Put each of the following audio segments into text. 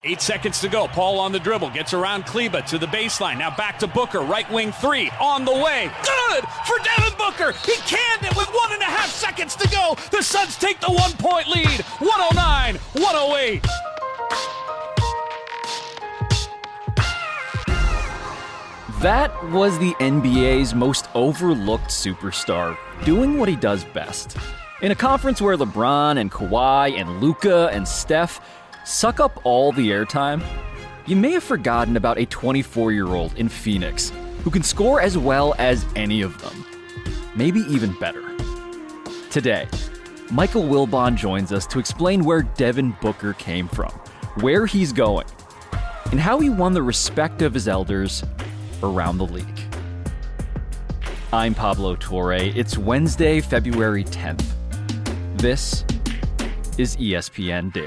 8 seconds to go. Paul on the dribble. Gets around Kleba to the baseline. Now back to Booker. Right wing three. On the way. Good for Devin Booker. He canned it with 1.5 seconds to go. The Suns take the 1-point lead. 109-108. That was the NBA's most overlooked superstar, doing what he does best. In a conference where LeBron and Kawhi and Luka and Steph suck up all the airtime, you may have forgotten about a 24-year-old in Phoenix who can score as well as any of them. Maybe even better. Today, Michael Wilbon joins us to explain where Devin Booker came from, where he's going, and how he won the respect of his elders around the league. I'm Pablo Torre. It's Wednesday, February 10th. This is ESPN Daily.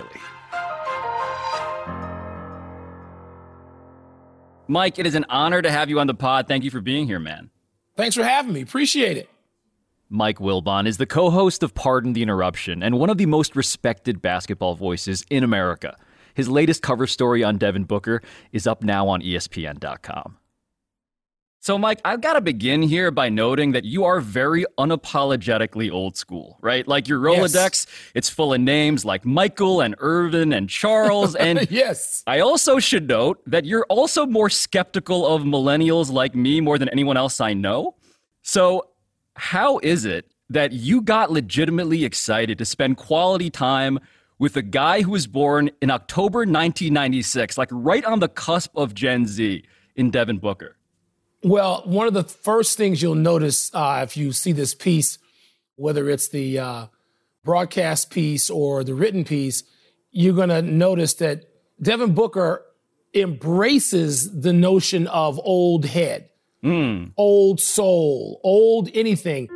Mike, it is an honor to have you on the pod. Thank you for being here, man. Thanks for having me. Appreciate it. Mike Wilbon is the co-host of Pardon the Interruption and one of the most respected basketball voices in America. His latest cover story on Devin Booker is up now on ESPN.com. So, Mike, I've got to begin here by noting that you are very unapologetically old school, right? Like your Rolodex, yes. It's full of names like Michael and Irvin and Charles. And yes. I also should note that you're also more skeptical of millennials like me more than anyone else I know. So how is it that you got legitimately excited to spend quality time with a guy who was born in October 1996, like right on the cusp of Gen Z, in Devin Booker? Well, one of the first things you'll notice if you see this piece, whether it's the broadcast piece or the written piece, you're going to notice that Devin Booker embraces the notion of old head, old soul, old anything.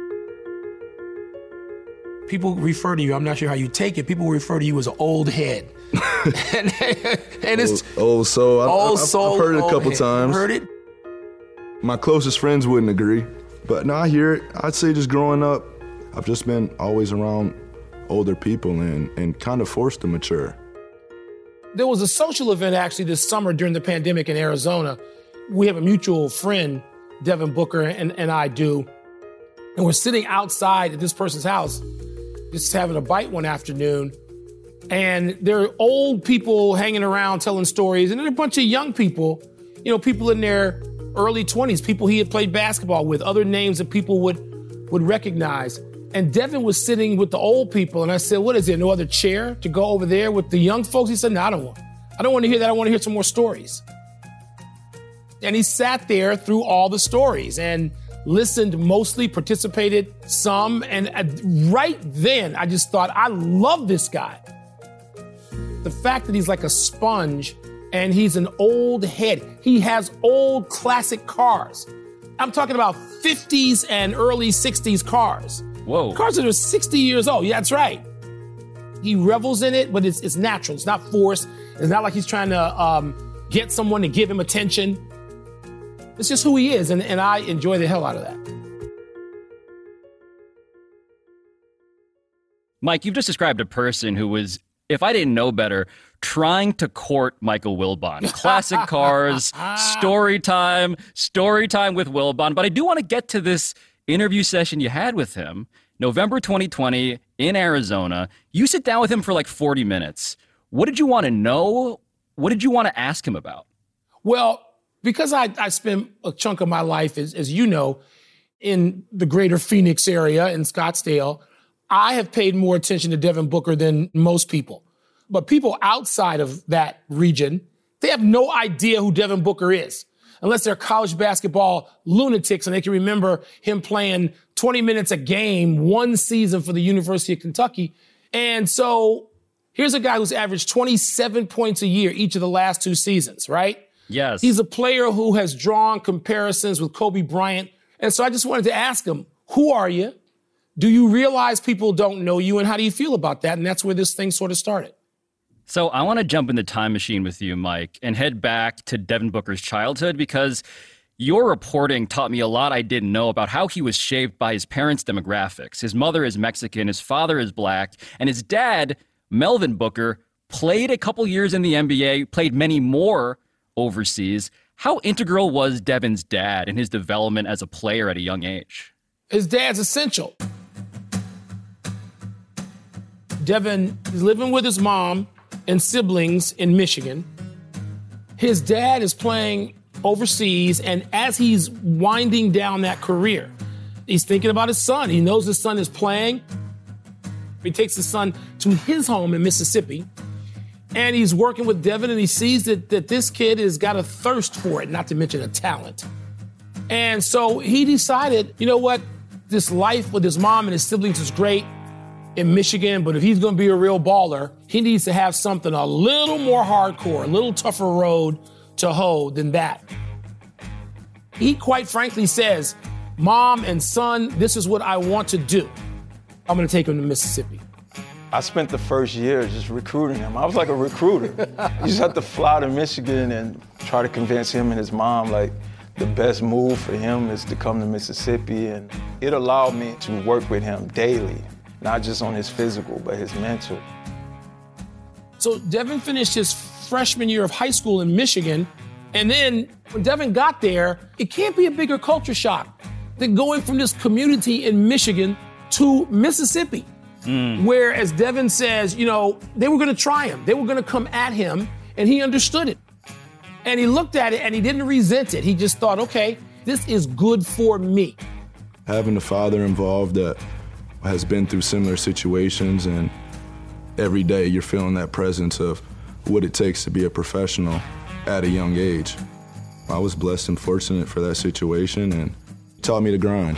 People refer to you, I'm not sure how you take it, people refer to you as an old head. and it's old soul. I've heard it a couple times. Heard it? My closest friends wouldn't agree, but no, I hear it. I'd say just growing up, I've just been always around older people and kind of forced to mature. There was a social event actually this summer during the pandemic in Arizona. We have a mutual friend, Devin Booker and I do, and we're sitting outside at this person's house, just having a bite one afternoon, and there are old people hanging around telling stories, and then a bunch of young people, people in their early 20s, people he had played basketball with, other names that people would recognize. And Devin was sitting with the old people, and I said, what is there, no other chair to go over there with the young folks? He said, no, I don't want to hear that. I want to hear some more stories. And he sat there through all the stories and listened mostly, participated some, and right then I just thought, I love this guy. The fact that he's like a sponge and he's an old head. He has old classic cars. I'm talking about 50s and early 60s cars. Whoa. Cars that are 60 years old. Yeah, that's right. He revels in it, but it's natural. It's not forced. It's not like he's trying to get someone to give him attention. It's just who he is, and I enjoy the hell out of that. Mike, you've just described a person who was, if I didn't know better, trying to court Michael Wilbon. Classic cars, story time with Wilbon. But I do want to get to this interview session you had with him, November 2020 in Arizona. You sit down with him for like 40 minutes. What did you want to know? What did you want to ask him about? Well, because I spent a chunk of my life, as you know, in the greater Phoenix area in Scottsdale, I have paid more attention to Devin Booker than most people. But people outside of that region, they have no idea who Devin Booker is, unless they're college basketball lunatics and they can remember him playing 20 minutes a game one season for the University of Kentucky. And so here's a guy who's averaged 27 points a year each of the last 2 seasons, right? Yes. He's a player who has drawn comparisons with Kobe Bryant. And so I just wanted to ask him, who are you? Do you realize people don't know you? And how do you feel about that? And that's where this thing sort of started. So I want to jump in the time machine with you, Mike, and head back to Devin Booker's childhood, because your reporting taught me a lot I didn't know about how he was shaped by his parents' demographics. His mother is Mexican, his father is black, and his dad, Melvin Booker, played a couple years in the NBA, played many more overseas. How integral was Devin's dad in his development as a player at a young age? His dad's essential. Devin is living with his mom and siblings in Michigan. His dad is playing overseas, and as he's winding down that career, he's thinking about his son. He knows his son is playing. He takes his son to his home in Mississippi, and he's working with Devin, and he sees that this kid has got a thirst for it, not to mention a talent. And so he decided, you know what, this life with his mom and his siblings is great in Michigan, but if he's going to be a real baller, he needs to have something a little more hardcore, a little tougher road to hoe than that. He quite frankly says, Mom and son, this is what I want to do. I'm going to take him to Mississippi. I spent the first year just recruiting him. I was like a recruiter. You just have to fly to Michigan and try to convince him and his mom, like, the best move for him is to come to Mississippi. And it allowed me to work with him daily, not just on his physical, but his mental. So Devin finished his freshman year of high school in Michigan. And then when Devin got there, it can't be a bigger culture shock than going from this community in Michigan to Mississippi, where, as Devin says, you know, they were going to try him. They were going to come at him, and he understood it. And he looked at it, and he didn't resent it. He just thought, okay, this is good for me. Having a father involved that has been through similar situations, and every day you're feeling that presence of what it takes to be a professional at a young age. I was blessed and fortunate for that situation, and it taught me to grind.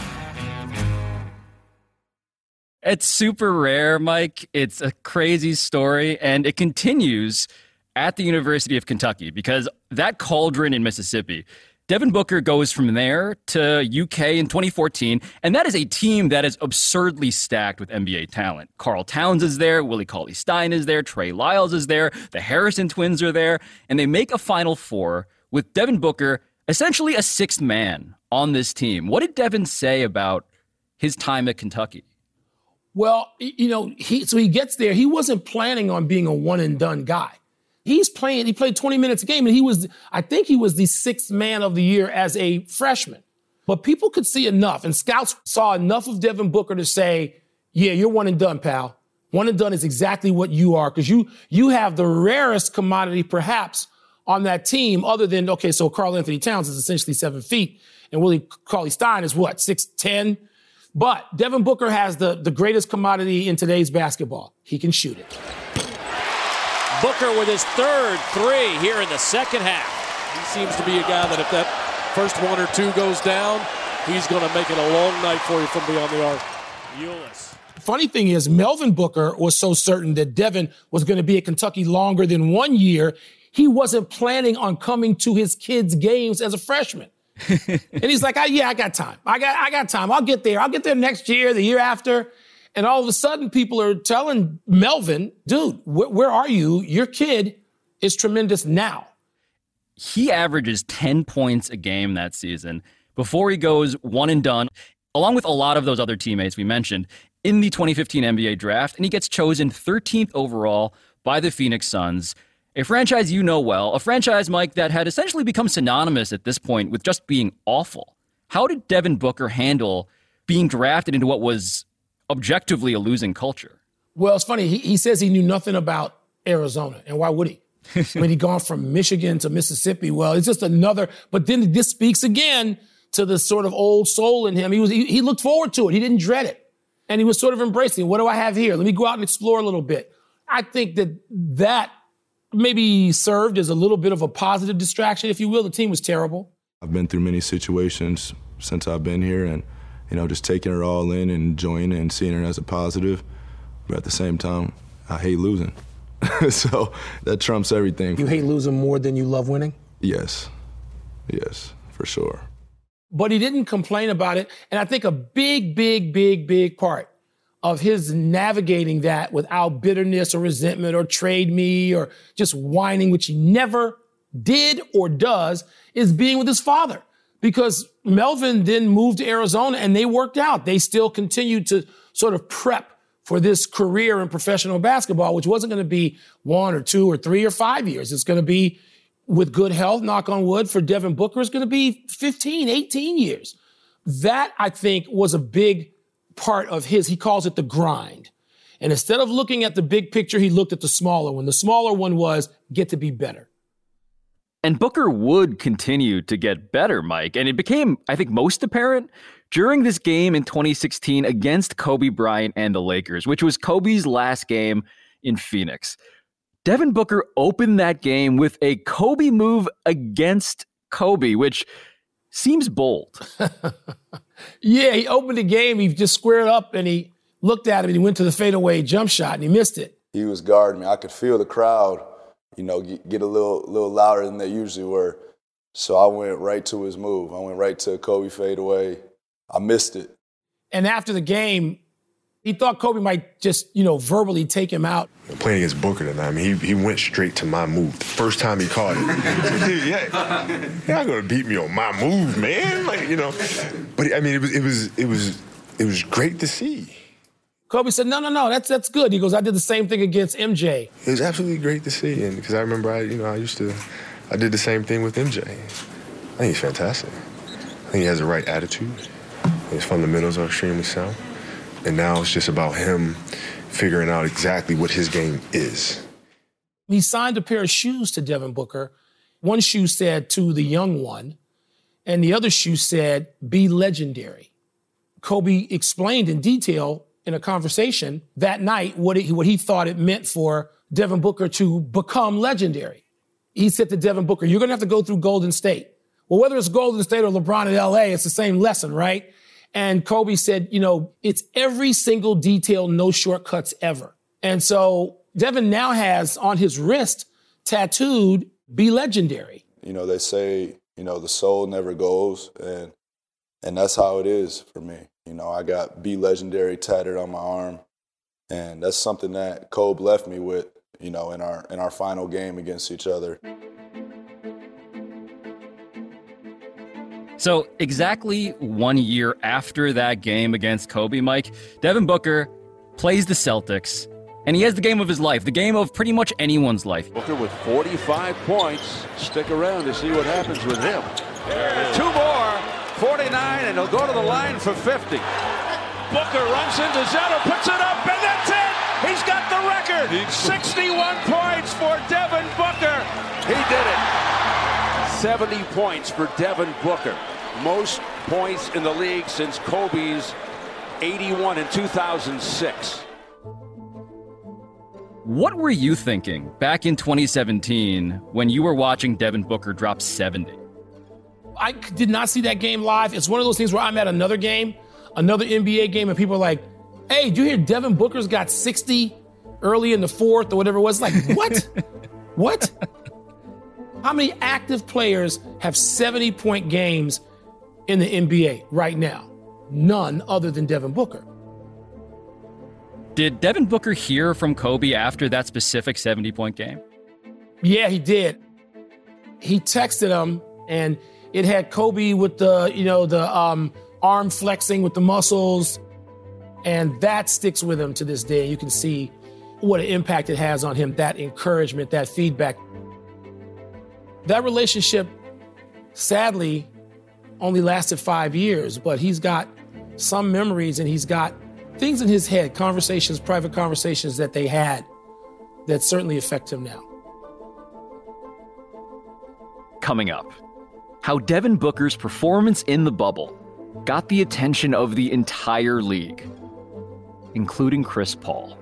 It's super rare, Mike. It's a crazy story, and it continues at the University of Kentucky because that cauldron in Mississippi, Devin Booker goes from there to UK in 2014, and that is a team that is absurdly stacked with NBA talent. Karl Towns is there, Willie Cauley-Stein is there, Trey Lyles is there, the Harrison twins are there, and they make a Final Four with Devin Booker essentially a sixth man on this team. What did Devin say about his time at Kentucky? Well, you know, he gets there. He wasn't planning on being a one-and-done guy. He played 20 minutes a game, and I think he was the sixth man of the year as a freshman. But people could see enough, and scouts saw enough of Devin Booker to say, yeah, you're one and done, pal. One and done is exactly what you are, because you have the rarest commodity, perhaps, on that team, other than, okay, so Karl Anthony Towns is essentially 7 feet, and Willie Cauley-Stein is what, 6'10"? But Devin Booker has the greatest commodity in today's basketball. He can shoot it. Booker with his third three here in the second half. He seems to be a guy that if that first one or two goes down, he's going to make it a long night for you from beyond the arc. Ulis. Funny thing is, Melvin Booker was so certain that Devin was going to be at Kentucky longer than 1 year, he wasn't planning on coming to his kids' games as a freshman. And he's like, I got time. I got time. I'll get there. I'll get there next year, the year after. And all of a sudden, people are telling Melvin, dude, where are you? Your kid is tremendous now. He averages 10 points a game that season before he goes one and done, along with a lot of those other teammates we mentioned, in the 2015 NBA draft. And he gets chosen 13th overall by the Phoenix Suns. A franchise you know well, a franchise, Mike, that had essentially become synonymous at this point with just being awful. How did Devin Booker handle being drafted into what was objectively a losing culture? Well, it's funny. He says he knew nothing about Arizona, and why would he? When he'd gone from Michigan to Mississippi, well, it's just another, but then this speaks again to the sort of old soul in him. He looked forward to it. He didn't dread it. And he was sort of embracing, what do I have here? Let me go out and explore a little bit. I think that maybe served as a little bit of a positive distraction, if you will. The team was terrible. I've been through many situations since I've been here, and, you know, just taking it all in and enjoying it and seeing it as a positive. But at the same time, I hate losing. So that trumps everything. You hate losing more than you love winning? Yes, for sure. But he didn't complain about it. And I think a big part of his navigating that without bitterness or resentment or trade me or just whining, which he never did or does, is being with his father. Because Melvin then moved to Arizona and they worked out. They still continued to sort of prep for this career in professional basketball, which wasn't going to be 1 or 2 or 3 or 5 years. It's going to be, with good health, knock on wood, for Devin Booker, it's going to be 15, 18 years. That, I think, was a big part of he calls it the grind. And instead of looking at the big picture, he looked at the smaller one. The smaller one was get to be better. And Booker would continue to get better, Mike. And it became, I think, most apparent during this game in 2016 against Kobe Bryant and the Lakers, which was Kobe's last game in Phoenix. Devin Booker opened that game with a Kobe move against Kobe, which seems bold. Yeah, he opened the game. He just squared up and he looked at him and he went to the fadeaway jump shot and he missed it. He was guarding me. I could feel the crowd, get a little louder than they usually were. So I went right to his move. I went right to Kobe fadeaway. I missed it. And after the game, he thought Kobe might just, verbally take him out. Playing against Booker tonight, I mean, he went straight to my move the first time he caught it. Dude, you're not gonna beat me on my move, man. But I mean, it was great to see. Kobe said, no, that's good. He goes, I did the same thing against MJ. It was absolutely great to see, and because I remember I did the same thing with MJ. I think he's fantastic. I think he has the right attitude. His fundamentals are extremely sound. And now it's just about him figuring out exactly what his game is. He signed a pair of shoes to Devin Booker. One shoe said, to the young one, and the other shoe said, be legendary. Kobe explained in detail in a conversation that night what he thought it meant for Devin Booker to become legendary. He said to Devin Booker, you're going to have to go through Golden State. Well, whether it's Golden State or LeBron at LA, it's the same lesson, right? And Kobe said, it's every single detail, no shortcuts ever. And so Devin now has on his wrist tattooed, be legendary. They say, the soul never goes. And that's how it is for me. I got be legendary tatted on my arm. And that's something that Kobe left me with, in our final game against each other. So exactly 1 year after that game against Kobe, Mike, Devin Booker plays the Celtics, and he has the game of his life, the game of pretty much anyone's life. Booker with 45 points. Stick around to see what happens with him. Two more, 49, and he'll go to the line for 50. Booker runs into Zeller, puts it up, and that's it! He's got the record! 61 points for Devin Booker. He did it. 70 points for Devin Booker. Most points in the league since Kobe's 81 in 2006. What were you thinking back in 2017 when you were watching Devin Booker drop 70? I did not see that game live. It's one of those things where I'm at another game, another NBA game, and people are like, hey, did you hear Devin Booker's got 60 early in the fourth or whatever it was? Like, what? What? How many active players have 70-point games in the NBA right now? None other than Devin Booker. Did Devin Booker hear from Kobe after that specific 70-point game? Yeah, he did. He texted him, and it had Kobe with the arm flexing with the muscles, and that sticks with him to this day. You can see what an impact it has on him, that encouragement, that feedback. That relationship, sadly, only lasted 5 years, but he's got some memories and he's got things in his head, conversations, private conversations that they had that certainly affect him now. Coming up, how Devin Booker's performance in the bubble got the attention of the entire league, including Chris Paul.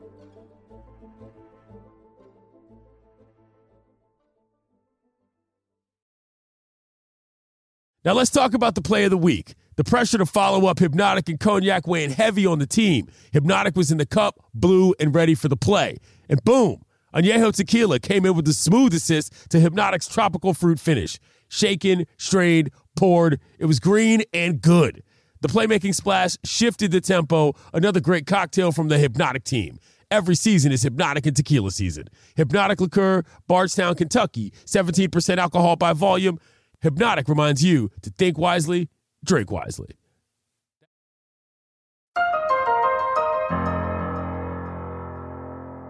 Now let's talk about the play of the week. The pressure to follow up Hypnotic and Cognac weighing heavy on the team. Hypnotic was in the cup, blue, and ready for the play. And boom, Añejo Tequila came in with a smooth assist to Hypnotic's tropical fruit finish. Shaken, strained, poured. It was green and good. The playmaking splash shifted the tempo. Another great cocktail from the Hypnotic team. Every season is Hypnotic and Tequila season. Hypnotic Liqueur, Bardstown, Kentucky. 17% alcohol by volume. Hypnotic reminds you to think wisely, drink wisely.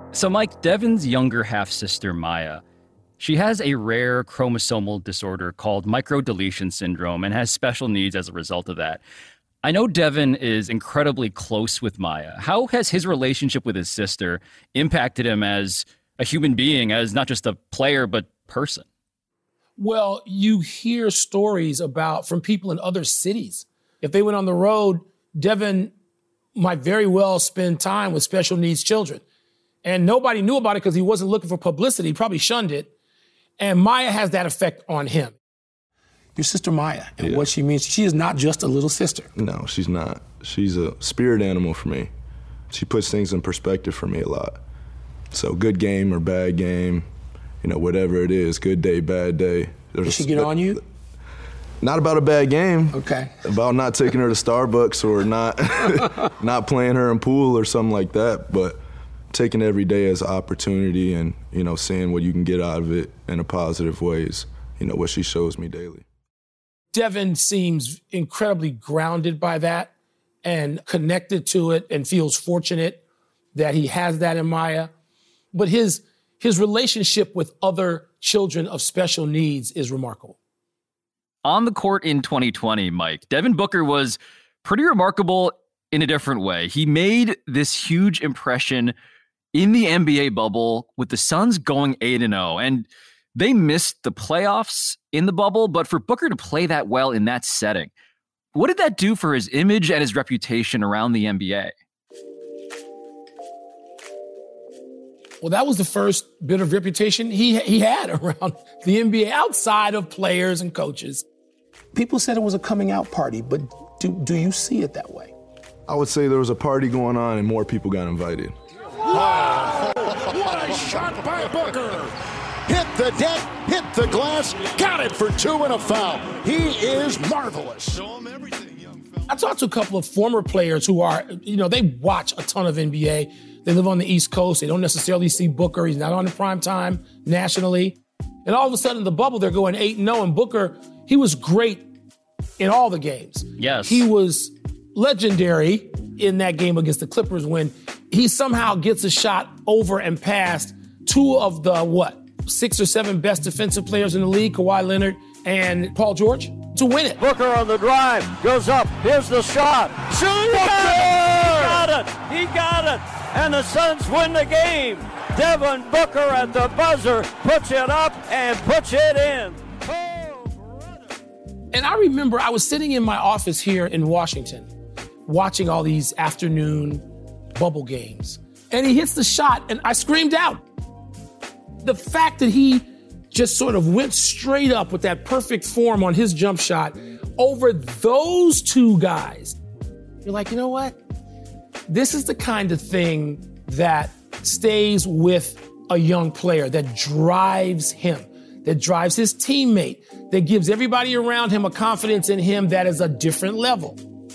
So, Mike, Devin's younger half-sister, Maya, she has a rare chromosomal disorder called microdeletion syndrome and has special needs as a result of that. I know Devin is incredibly close with Maya. How has his relationship with his sister impacted him as a human being, as not just a player, but person? Well, you hear stories from people in other cities. If they went on the road, Devin might very well spend time with special needs children. And nobody knew about it because he wasn't looking for publicity. He probably shunned it. And Maya has that effect on him. Your sister Maya, and what she means, she is not just a little sister. No, she's not. She's a spirit animal for me. She puts things in perspective for me a lot. So good game or bad game, whatever it is, good day, bad day. Did she get on you? Not about a bad game. Okay. About not taking her to Starbucks or not playing her in pool or something like that, but taking every day as an opportunity and, seeing what you can get out of it in a positive ways, what she shows me daily. Devin seems incredibly grounded by that and connected to it and feels fortunate that he has that in Maya. But his relationship with other children of special needs is remarkable. On the court in 2020, Mike, Devin Booker was pretty remarkable in a different way. He made this huge impression in the NBA bubble with the Suns going 8-0. And they missed the playoffs in the bubble, but for Booker to play that well in that setting, what did that do for his image and his reputation around the NBA? Well, that was the first bit of reputation he had around the NBA outside of players and coaches. People said it was a coming out party, but do you see it that way? I would say there was a party going on and more people got invited. Wow! What a shot by Booker! Hit the deck, hit the glass, got it for two and a foul. He is marvelous. Show him everything, young fella. I talked to a couple of former players who are, they watch a ton of NBA. They live on the East Coast. They don't necessarily see Booker. He's not on in prime time nationally. And all of a sudden, the bubble, they're going 8-0. And Booker, he was great in all the games. Yes. He was legendary in that game against the Clippers when he somehow gets a shot over and past two of the, 6 or 7 best defensive players in the league, Kawhi Leonard and Paul George, to win it. Booker on the drive, goes up, here's the shot. Shoot! He got it! And the Suns win the game. Devin Booker at the buzzer puts it up and puts it in. And I remember I was sitting in my office here in Washington watching all these afternoon bubble games. And he hits the shot and I screamed out. The fact that he just sort of went straight up with that perfect form on his jump shot over those two guys, you're like, you know what? This is the kind of thing that stays with a young player, that drives him, that drives his teammate, that gives everybody around him a confidence in him that is a different level.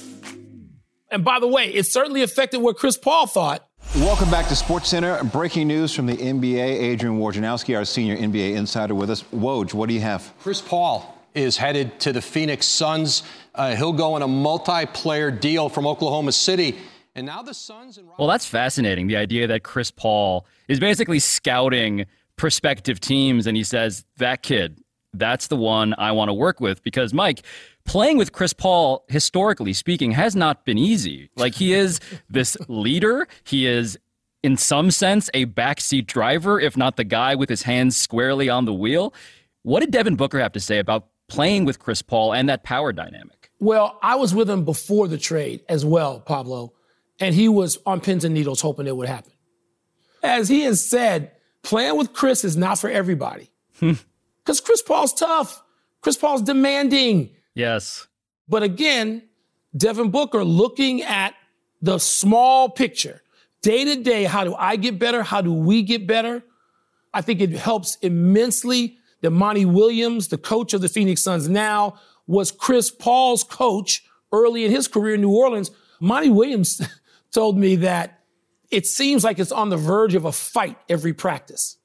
And by the way, it certainly affected what Chris Paul thought. Welcome back to SportsCenter. Breaking news from the NBA. Adrian Wojnarowski, our senior NBA insider with us. Woj, what do you have? Chris Paul is headed to the Phoenix Suns. He'll go on a multi-player deal from Oklahoma City. And now the Suns and... Well, that's fascinating, the idea that Chris Paul is basically scouting prospective teams, and he says, that kid, that's the one I want to work with. Because, Mike, playing with Chris Paul, historically speaking, has not been easy. Like, he is this leader. He is, in some sense, a backseat driver, if not the guy with his hands squarely on the wheel. What did Devin Booker have to say about playing with Chris Paul and that power dynamic? Well, I was with him before the trade as well, Pablo, and he was on pins and needles hoping it would happen. As he has said, playing with Chris is not for everybody. Because Chris Paul's tough. Chris Paul's demanding. Yes. But again, Devin Booker looking at the small picture, day to day, how do I get better? How do we get better? I think it helps immensely that Monty Williams, the coach of the Phoenix Suns now, was Chris Paul's coach early in his career in New Orleans. Monty Williams told me that it seems like it's on the verge of a fight every practice.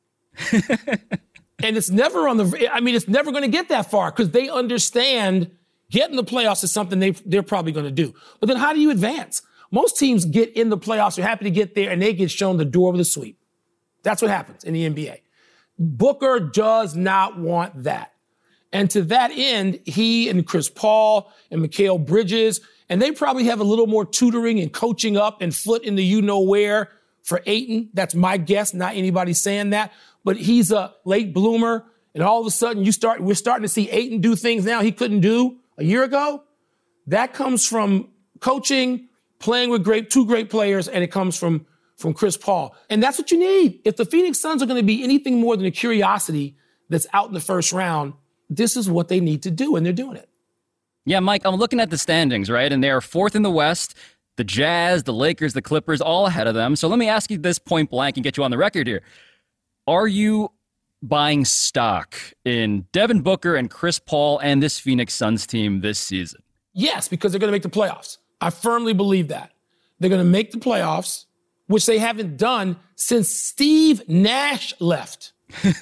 And it's never it's never going to get that far because they understand getting the playoffs is something they're probably going to do. But then how do you advance? Most teams get in the playoffs, are happy to get there, and they get shown the door with a sweep. That's what happens in the NBA. Booker does not want that. And to that end, he and Chris Paul and Mikal Bridges, and they probably have a little more tutoring and coaching up and foot in the you-know-where for Ayton. That's my guess, not anybody saying that. But he's a late bloomer, and all of a sudden we're starting to see Ayton do things now he couldn't do a year ago. That comes from coaching, playing with two great players, and it comes from Chris Paul. And that's what you need. If the Phoenix Suns are going to be anything more than a curiosity that's out in the first round, this is what they need to do, and they're doing it. Yeah, Mike, I'm looking at the standings, right? And they are fourth in the West. The Jazz, the Lakers, the Clippers, all ahead of them. So let me ask you this point blank and get you on the record here. Are you buying stock in Devin Booker and Chris Paul and this Phoenix Suns team this season? Yes, because they're going to make the playoffs. I firmly believe that. They're going to make the playoffs, which they haven't done since Steve Nash left.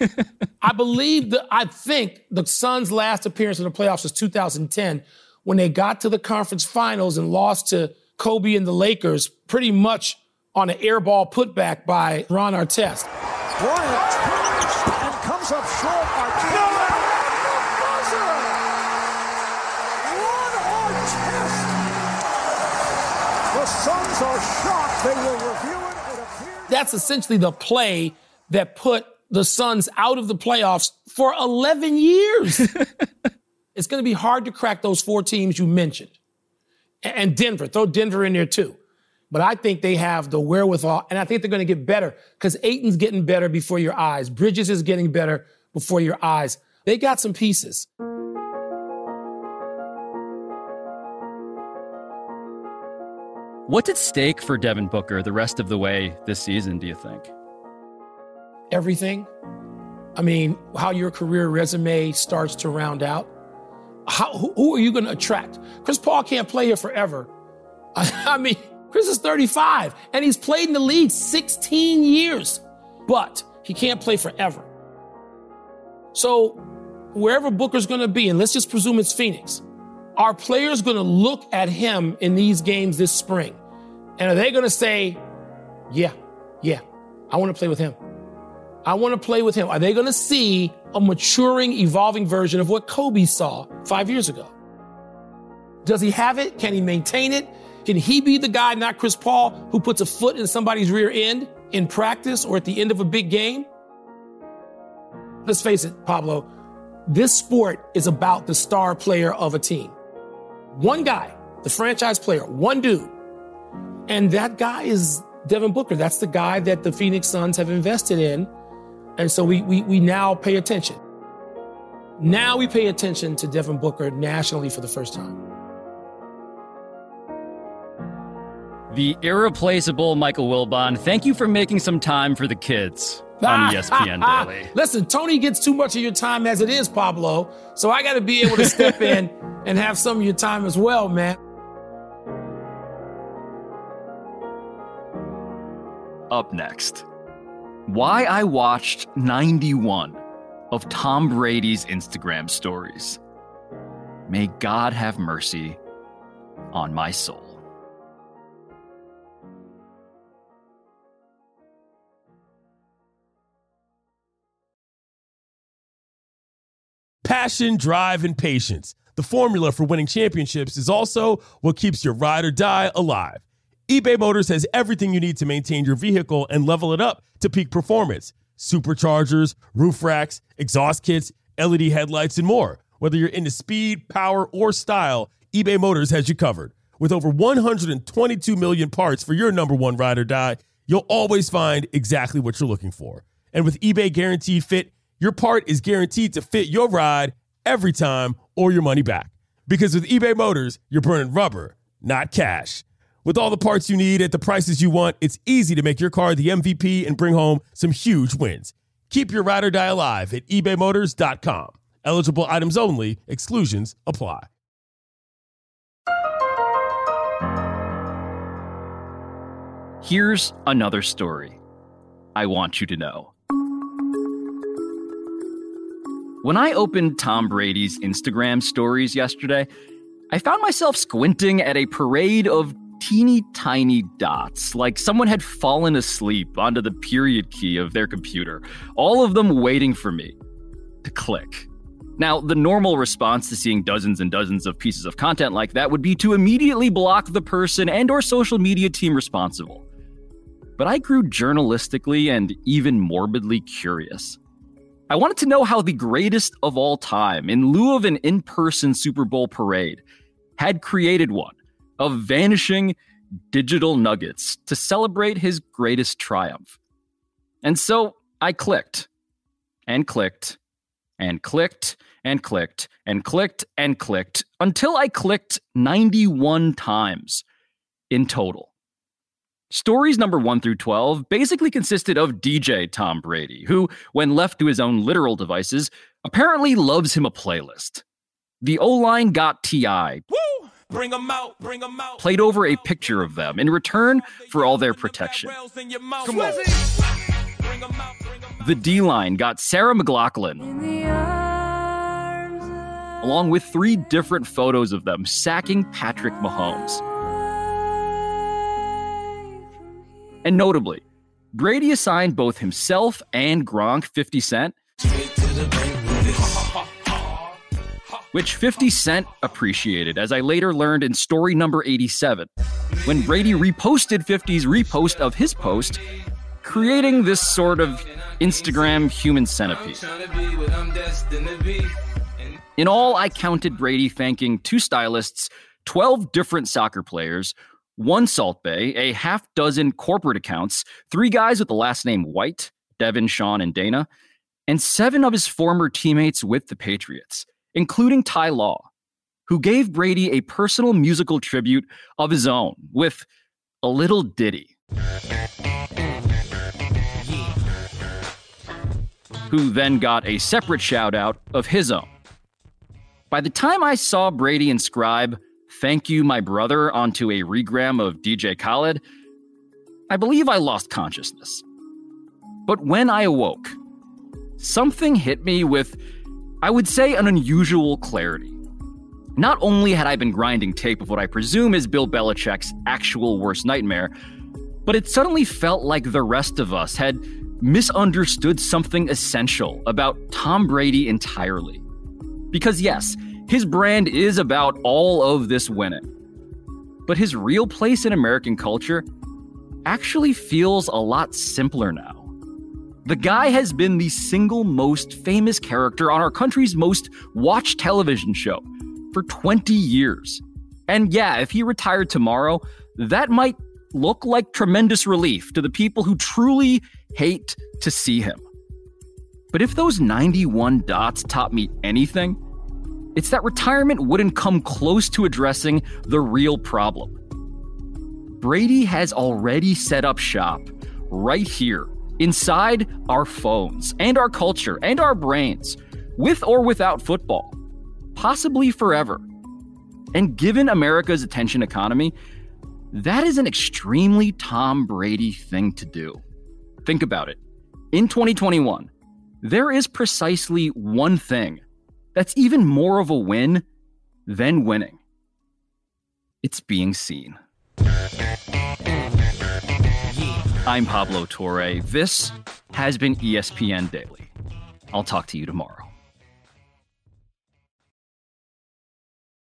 I think the Suns' last appearance in the playoffs was 2010 when they got to the conference finals and lost to Kobe and the Lakers pretty much on an airball putback by Ron Artest. Bryant turns and comes up short. Artest. Ron Artest. The Suns are shocked. They will review it. That's essentially the play that put the Suns out of the playoffs for 11 years. It's going to be hard to crack those four teams you mentioned. And Denver, throw Denver in there too. But I think they have the wherewithal, and I think they're going to get better because Ayton's getting better before your eyes. Bridges is getting better before your eyes. They got some pieces. What's at stake for Devin Booker the rest of the way this season, do you think? Everything. I mean, how your career resume starts to round out. Who are you going to attract? Chris Paul can't play here forever. I mean, Chris is 35, and he's played in the league 16 years, but he can't play forever. So wherever Booker's going to be, and let's just presume it's Phoenix, are players going to look at him in these games this spring? And are they going to say, yeah, I want to play with him. I want to play with him. Are they going to see a maturing, evolving version of what Kobe saw 5 years ago? Does he have it? Can he maintain it? Can he be the guy, not Chris Paul, who puts a foot in somebody's rear end in practice or at the end of a big game? Let's face it, Pablo, this sport is about the star player of a team. One guy, the franchise player, one dude. And that guy is Devin Booker. That's the guy that the Phoenix Suns have invested in. And so we now pay attention. Now we pay attention to Devin Booker nationally for the first time. The irreplaceable Michael Wilbon, thank you for making some time for the kids on ESPN Daily. Listen, Tony gets too much of your time as it is, Pablo. So I got to be able to step in and have some of your time as well, man. Up next, why I watched 91 of Tom Brady's Instagram stories. May God have mercy on my soul. Passion, drive, and patience. The formula for winning championships is also what keeps your ride or die alive. eBay Motors has everything you need to maintain your vehicle and level it up to peak performance. Superchargers, roof racks, exhaust kits, LED headlights, and more. Whether you're into speed, power, or style, eBay Motors has you covered. With over 122 million parts for your number one ride or die, you'll always find exactly what you're looking for. And with eBay Guaranteed Fit, your part is guaranteed to fit your ride every time or your money back. Because with eBay Motors, you're burning rubber, not cash. With all the parts you need at the prices you want, it's easy to make your car the MVP and bring home some huge wins. Keep your ride or die alive at ebaymotors.com. Eligible items only. Exclusions apply. Here's another story I want you to know. When I opened Tom Brady's Instagram stories yesterday, I found myself squinting at a parade of teeny tiny dots, like someone had fallen asleep onto the period key of their computer, all of them waiting for me to click. Now, the normal response to seeing dozens and dozens of pieces of content like that would be to immediately block the person and or social media team responsible. But I grew journalistically and even morbidly curious. I wanted to know how the greatest of all time, in lieu of an in-person Super Bowl parade, had created one of vanishing digital nuggets to celebrate his greatest triumph. And so I clicked, and clicked, and clicked, and clicked, and clicked, and clicked, until I clicked 91 times in total. Stories number 1 through 12 basically consisted of DJ Tom Brady, who, when left to his own literal devices, apparently loves him a playlist. The O-line got T.I. Woo! Bring 'em out, bring 'em out. Played over a picture of them in return for all their protection. Come on. The D-line got Sarah McLachlan, along with 3 different photos of them sacking Patrick Mahomes. And notably, Brady assigned both himself and Gronk 50 Cent, which 50 Cent appreciated, as I later learned in story number 87, when Brady reposted 50's repost of his post, creating this sort of Instagram human centipede. In all, I counted Brady thanking 2 stylists, 12 different soccer players, 1 Salt Bae, a half dozen corporate accounts, 3 guys with the last name White, Devin, Sean, and Dana, and 7 of his former teammates with the Patriots, including Ty Law, who gave Brady a personal musical tribute of his own with a little ditty. Who then got a separate shout out of his own. By the time I saw Brady inscribe "Thank you, my brother" onto a regram of DJ Khaled, I believe I lost consciousness. But when I awoke, something hit me with, I would say, an unusual clarity. Not only had I been grinding tape of what I presume is Bill Belichick's actual worst nightmare, but it suddenly felt like the rest of us had misunderstood something essential about Tom Brady entirely. Because yes, his brand is about all of this winning. But his real place in American culture actually feels a lot simpler now. The guy has been the single most famous character on our country's most watched television show for 20 years. And yeah, if he retired tomorrow, that might look like tremendous relief to the people who truly hate to see him. But if those 91 dots taught me anything, it's that retirement wouldn't come close to addressing the real problem. Brady has already set up shop right here, inside our phones and our culture and our brains, with or without football, possibly forever. And given America's attention economy, that is an extremely Tom Brady thing to do. Think about it. In 2021, there is precisely one thing that's even more of a win than winning. It's being seen. I'm Pablo Torre. This has been ESPN Daily. I'll talk to you tomorrow.